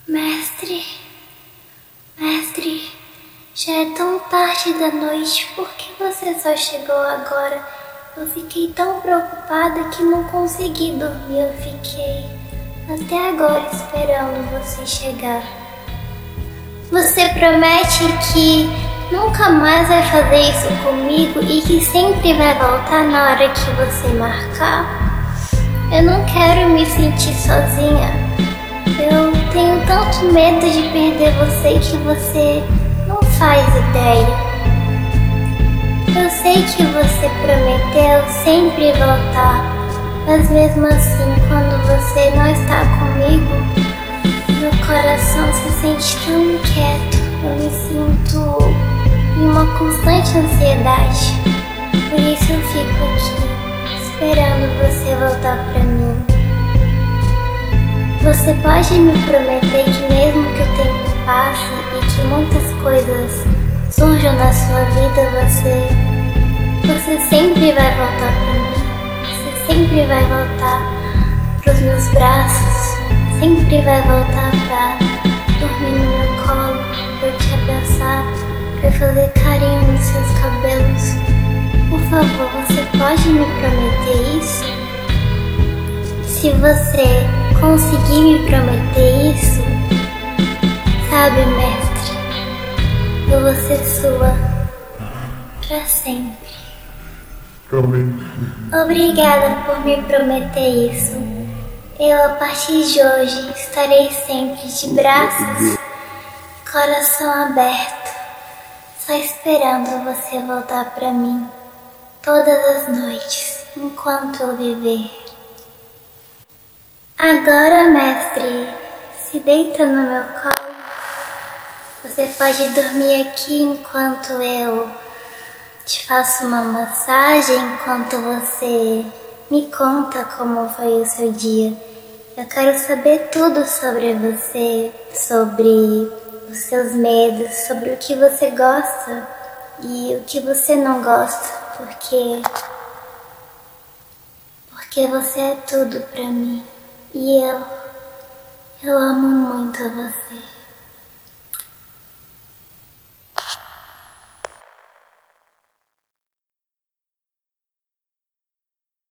Mestre, mestre, já é tão tarde da noite, por que você só chegou agora? Eu fiquei tão preocupada que não consegui dormir, eu fiquei até agora esperando você chegar. Você promete que nunca mais vai fazer isso comigo e que sempre vai voltar na hora que você marcar? Eu não quero me sentir sozinha. Eu tenho tanto medo de perder você que você não faz ideia. Eu sei que você prometeu sempre voltar, mas mesmo assim, quando você não está comigo, meu coração se sente tão inquieto. Eu me sinto em uma constante ansiedade. Por isso eu fico aqui, esperando você voltar pra mim. Você pode me prometer que mesmo que o tempo passe e que muitas coisas surjam na sua vida, você sempre vai voltar pra mim? Você sempre vai voltar pros meus braços? Sempre vai voltar pra dormir no meu colo, pra eu te abraçar, pra eu fazer carinho nos seus cabelos? Por favor, você pode me prometer isso? Se você conseguir me prometer isso, sabe, mestre, eu vou ser sua pra sempre. Obrigada por me prometer isso. Eu, a partir de hoje, estarei sempre de braços e coração aberto, só esperando você voltar pra mim todas as noites, enquanto eu viver. Agora, mestre, se deita no meu colo. Você pode dormir aqui enquanto eu te faço uma massagem, enquanto você me conta como foi o seu dia. Eu quero saber tudo sobre você, sobre os seus medos, sobre o que você gosta e o que você não gosta, porque você é tudo pra mim. E eu amo muito você.